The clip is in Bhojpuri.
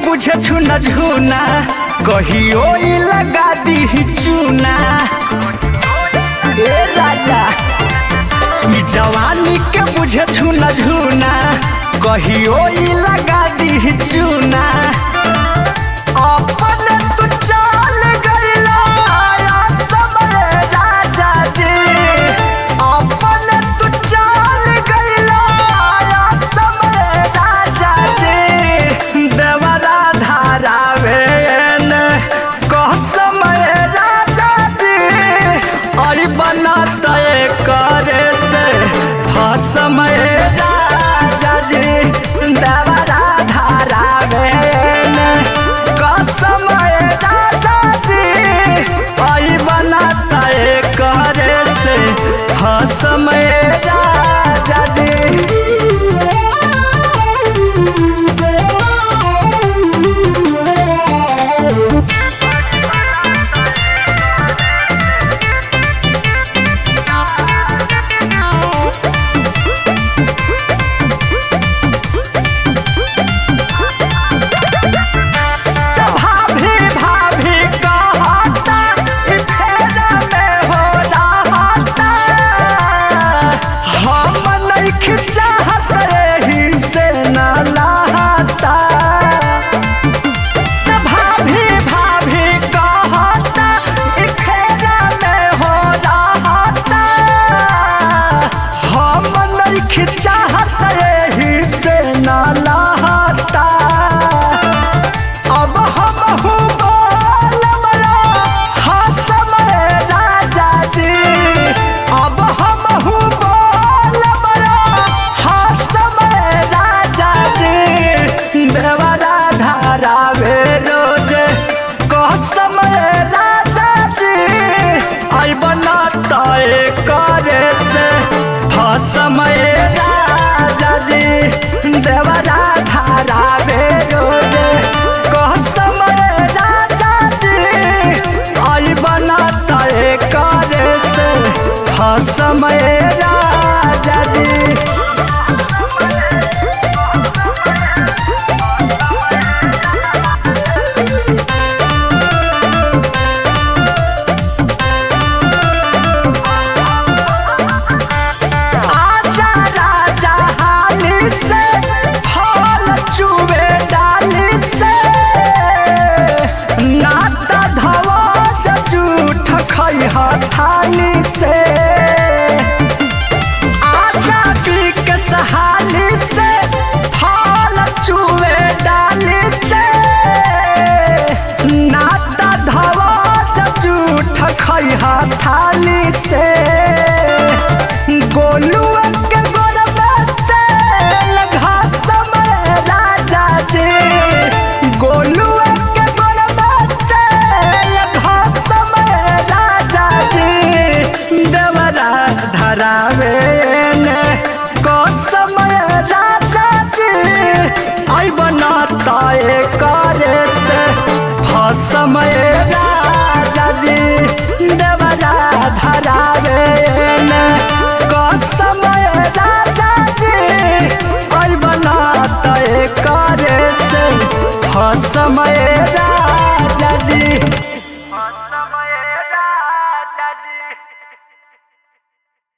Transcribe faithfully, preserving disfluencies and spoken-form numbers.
बुझे छुना झुना कहियो ई लगा दी चूना। ए राजा ई जवानी के बुझे छुना झुना कहियो ई लगा दी चूना। अपने तू चल गइला समय राजा जी, अपने तू चल गइला समय राजा जी। देवरा धारावे ने कह समय राजा जी, और बनत करे से फसमय राजा जी। देवरा धारावे ने समय राजा जी, आई बनता करे से समय राजा जी। समय राजा जी देवरा धारावे रोजे कह समय राजा जी, आई बनत करे से समय राजा जी। थाली से आजा पी के सहाली से फल चुए डाली से। नाता धवा जूठ खैहा थाली से। गोलू के गोरबे तेल घास में राजा जी, गोलू के गोरबे तेल घास में राजा जी। देवरा धरावे